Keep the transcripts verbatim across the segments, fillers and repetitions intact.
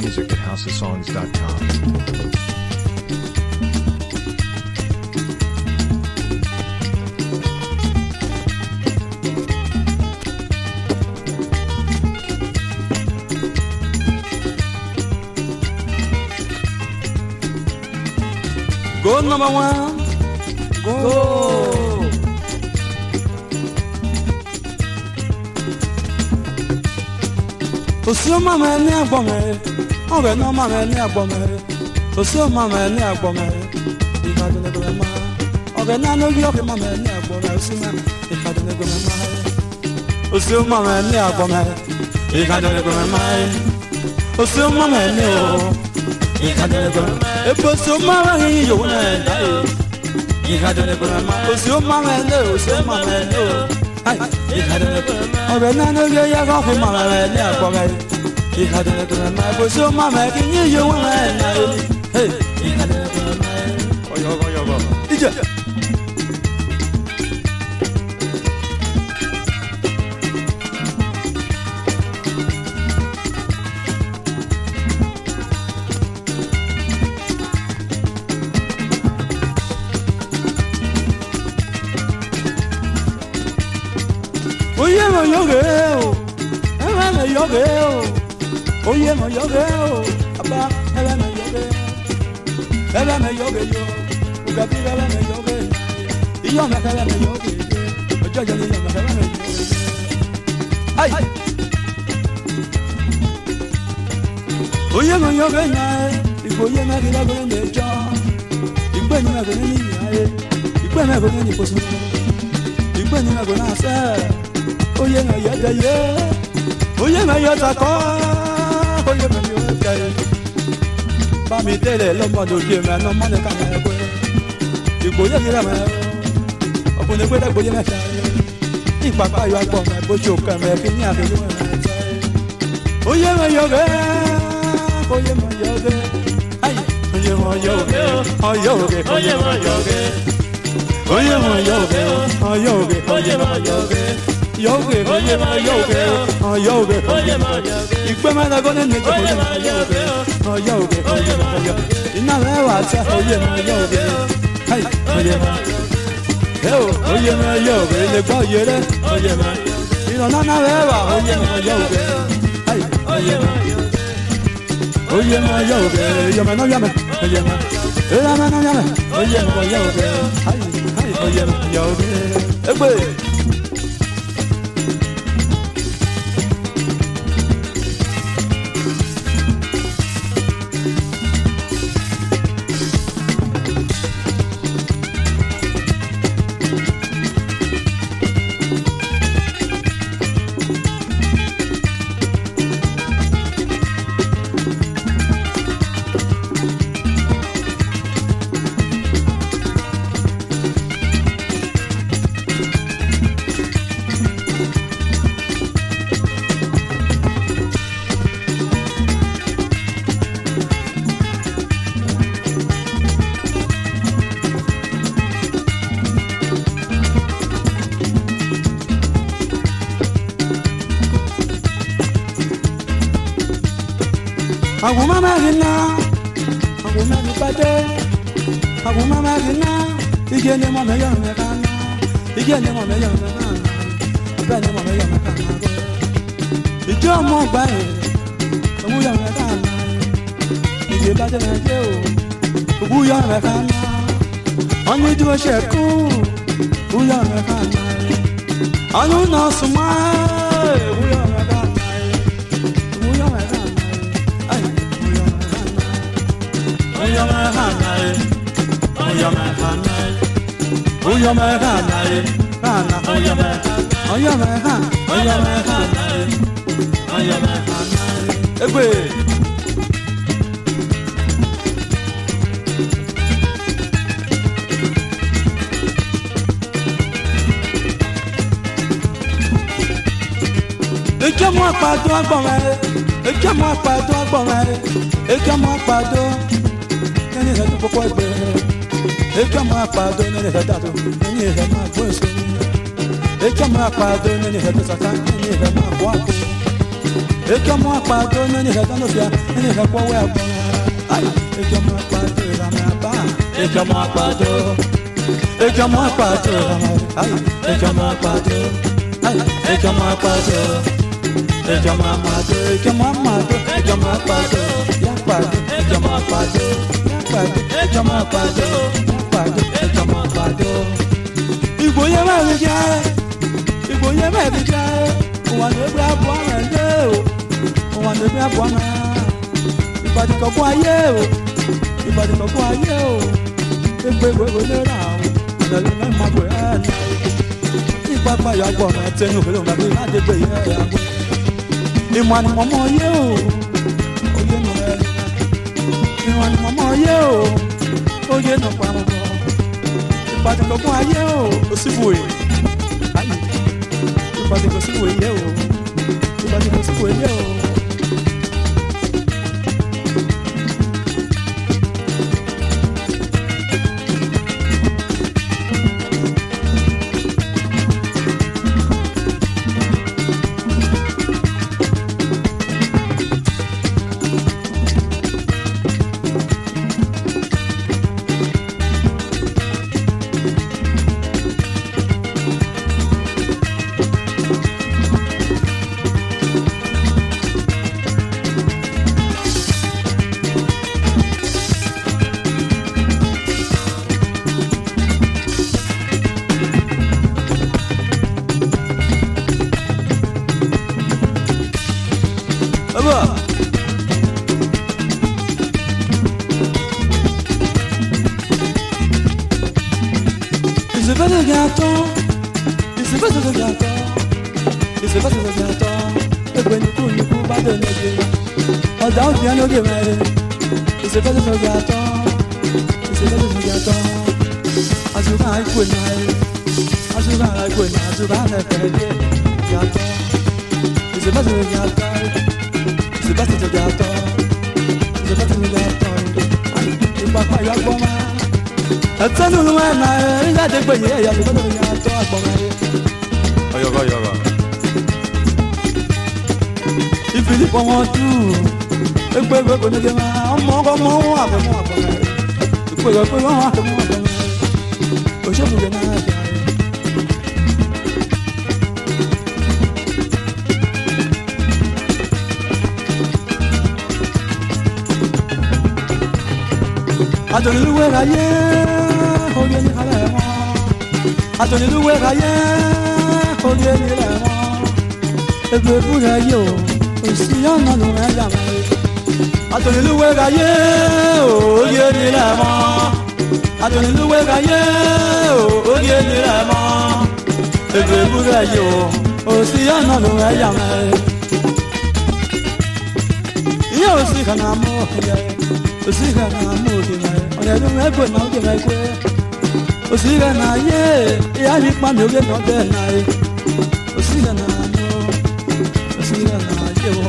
music at house of songs dot com. Go number one, go. Osu mama ni agbome, obe no mama ni agbome. Osu mama ni agbome, ikadu ne goma. Obe na no bi oke mama ni agbome, osu mama ikadu ne goma. Osu mama ni agbome, ikadu ne goma. Osu mama ni o. Osu mama ni yo na dai. Ikadu ne goma. Osu mama ni osu mama ni o. Ay, ikadu ne goma. Obe na no bi ya ga ko mama ni agbome. Ikadu ne goma. Osu mama ki ni yo na dai. Hey, ikadu ne goma. Oyo oyo oyo. Ije. Oye mo yoge o, ela me yoge o. Oye mo yoge o, aba ela me yoge. Ela me yoge yo, ugabi ela me yoge. Iyo me ela me yoge. Ojo yo ni yo me ela me yoge. Ay. Oye mo yoge na, ibo ye me gila go me jo. Igbe ni me go ni ya e. Igbe me go ni poso. Igbe ni me go na se. Oye na ya da ye, oye na ya da ko, oye na ya da ye. Ba mi tele lo mo do je me no mo le ka me ko. Igboye mi ra me. Okun le gbe da gboye me ta. Ipapa yo agbo me bo jo kan me fi ni afi lo me. Oye na yo ge, oye na yo ge. Ai, oye na yo ge, oye ge, oye na yo ge. Oye na yo ge, oye ge, oye na yo ge. Yoge, oye ma yoge, oh yoge, oye ma yoge. Igbe ma na go ne ne oye ma yoge, oh yoge, oye ma yoge. Ina le wa ta oye ma yoge, hey oye ma. Hey oye ma yoge, le gbo yere, oye ma. Ina na na le wa oye ma yoge, hey oye ma. Oye ma yoge, yo ma no llame, oye ma. Ela ma no llame, oye ma yoge, hey hey oye ma yoge. Egbe. Agu mama gina, agu mama pade, agu mama gina. Ige ni mama yo me kana, ige ni mama yo me kana, ibe ni mama yo me kana. Ijo mo gba e, omu yo me kana. Ige pade na je o, obu yo me kana. Oni duro sheku, obu yo me kana. Anu na suma, obu yo me kana. Oya me hanae, oya me hanae, oya me hanae, hana oya me, oya me han, oya me hanae, oya me hanae. Egbe. Eke mo apado agbon re, eke mo apado agbon re, eke mo apado. Nene he tu poco egbe, eke mo apado nene he dado, nene he ma bo so. Eke mo apado nene he tu satan, nene he ma bo ako. e que mo apado nani reta no fia nani repo we abona ai e que mo apado la me ba e que mo apado e que mo apado ai e que mo apado ai e que mo apado e que mo amado e que mo amado e que mo apado ya apado e que mo apado ya apado e que mo apado apado e que mo apado igbo ye ma ri ja igbo ye ma ri ja wa ne bra bo na le o wa ne bra bo na ibadi ko kwa ye o ibadi ko kwa ye o egbe we we le ra o na le na ma gbe ana ipa pa ya gbo na tenu pe lo ma bi ma de gbe ye ya gbo ìmọ̀ ni mo mọ̀ yé o oyè nù ẹ̀ ìmọ̀ ni mo mọ̀ yé o oyè nù pa mọ̀ ìpàdé gbọ̀ngàn ayé o òsìbò yìí ayé ìpàdé òsìbò yìí yé o ìpàdé òsìbò yìí yé o. Il se passe de gâteau, il se passe de gâteau, il se passe de gâteau. Et puis nous nous nous pas de négé. On danse bien le game. Il se passe de gâteau, il se passe de gâteau. Azuba ai kunai, azuba ai kunai, azuba na pede gâteau. Il se passe de gâteau, il se passe de gâteau, il se passe de gâteau. Et papa ya goma. Atanu luana ya de gbe ya de gbe ya to agbon aye oyogo oyogo ifili po won tu egbe egbe ko ni ge ma omo ko mo wa ko mo agbon aye egbe egbe ko wa ko mo agbon aye o se bu ge na ya Adoni luwe ra ye oye ni ala mo Adoni luwe ra ye oye ni ala mo Egbe bu ra ye o osi ona lu ra ya mo Adoni luwe ra ye oye ni ala mo Adoni luwe ra ye oye ni ala mo Egbe bu ra ye o osi ona lu ra ya mo Yo osi kana mo ye osi kana mo ye Oya do me go na o me go. Osiga na ye, ya ni pa mi o ge no de na ye. Osiga na mo. Osiga na ye wo.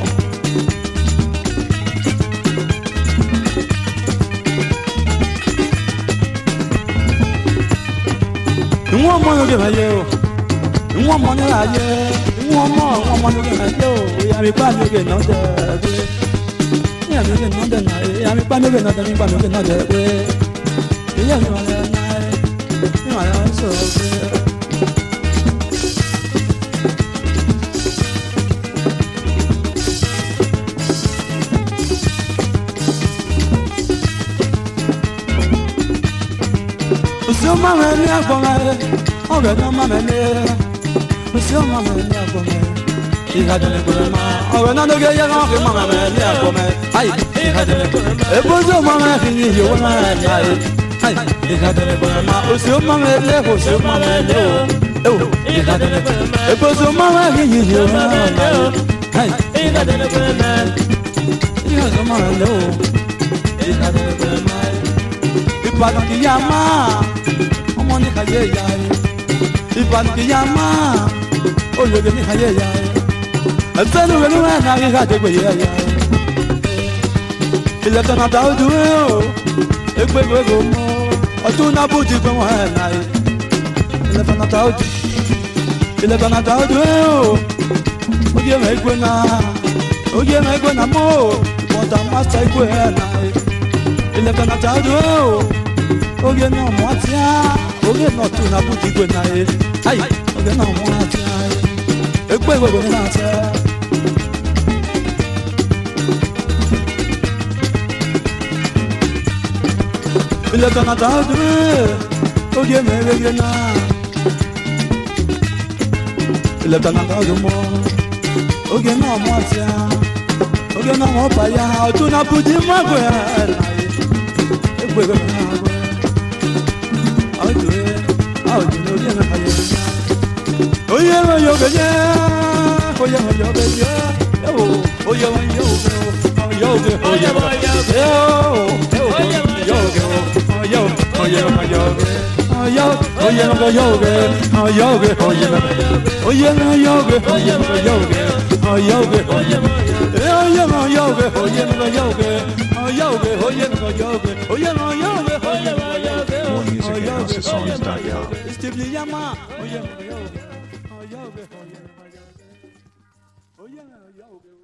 Nwo mo no ge ma ye o. Nwo mo ni la ye. Nwo mo, nwo mo no ge ma ye o. Ya mi pa mi o ge no de go. Ya mi o ge no de na ye. Ya mi pa mi o ge no de mi pa mi o ge no de go. Ya mi o ge na ye. Mi wa ya so go. Oso ma me ni agbon me. O ge no ma me ni. Oso ma me ni agbon me. Iha de ko ma. O na no ge ya no ke ma me ni agbon me. Ai, iha de ko. E bozo ma me ni yo ma ni ai. Ai, iha de ko ma. Oso ma me le, oso ma me le o. E o, iha de ko. E bozo ma me ni yo ma ni ai. Ai, iha de ko ma. Iha de ma le o. Iha de ko ma. Ibadan ki ya ma. Omo ni kaye ya e. Ibadan ki ya ma. Oyoge ni kaye ya e. Atenu welu na ri ga de gbe ya ya. Ile kana ta odu o. Egbe gbego mo. Otun na buji gbe won na e. Ile kana ta odu. Ile kana ta odu o. Oye me gbe na. oye me go na mo bota masta ikwe na ile kana tado oye no mo atia oye no tu na buti ikwe na e ai oye no mo atia ekwe go na atia ile kana tado oye me we na ile kana tado mo oge na mo atia oge na mo pa ya otu na buti magwe egbe go na go otu e otu no ge na ya oye no yo ge ya oye no yo ge ya oye no yo ge yo ge oye no yo ge yo ge yo oye no yo ge yo oye no yo ge yo ge oye no oye no yo ge oye no yo ge oh yoga oh yoga oh yoga yoga oh yoga yoga oh yoga oh yoga yoga oh yoga yoga oh yoga yoga More music at house of songs dot com. Steve Yama oh yoga yoga oh yoga oh yoga oh yoga